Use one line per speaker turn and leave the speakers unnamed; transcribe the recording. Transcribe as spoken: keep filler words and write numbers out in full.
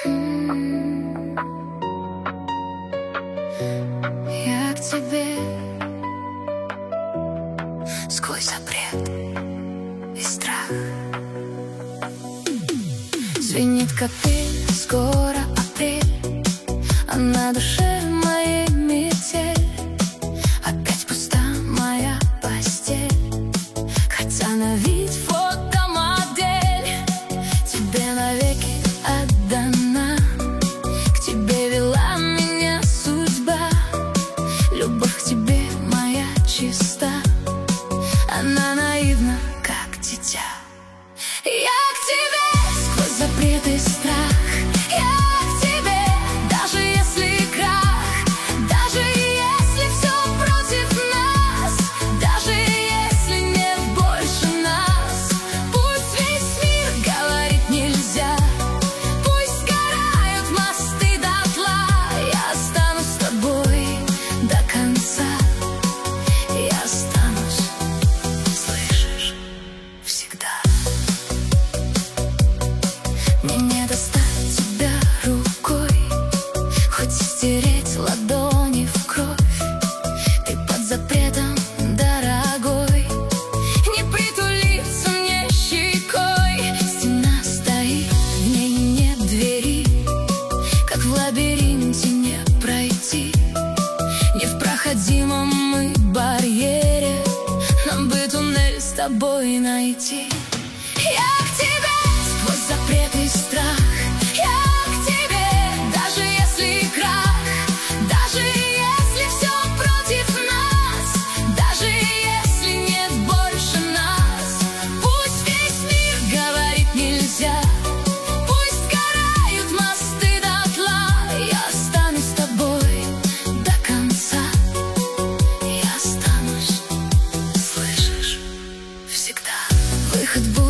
Я к тебе сквозь запрет и страх. Звенит капель, скоро апрель, а на душе моей метель. Опять пуста моя постель, хотя на вид фотомодель. Тебе навеки отдана, к тебе вела меня судьба. Любовь к тебе моя чиста, она наивна, как дитя. Я к тебе сквозь запреты и страх. Я к тебе, даже если крах, даже если все против нас, даже если нет больше нас. Пусть весь мир говорит нельзя, пусть сгорают мосты дотла. Я останусь с тобой до конца. Я останусь, слышишь, всегда. Мне не достать тебя рукой, хоть стереть ладони в кровь. Ты под запретом, дорогой, не притулиться мне щекой. Стена стоит, в ней нет двери, как в лабиринте не пройти. Не в проходимом мы барьере, нам бы туннель с тобой найти. Я к тебе сквозь запреты и страх. Я к тебе, даже если крах, даже если все против нас, даже если нет больше нас. Пусть весь мир говорит нельзя, пусть сгорают мосты дотла. Я останусь с тобой до конца. Я останусь, слышишь, всегда. Выход будет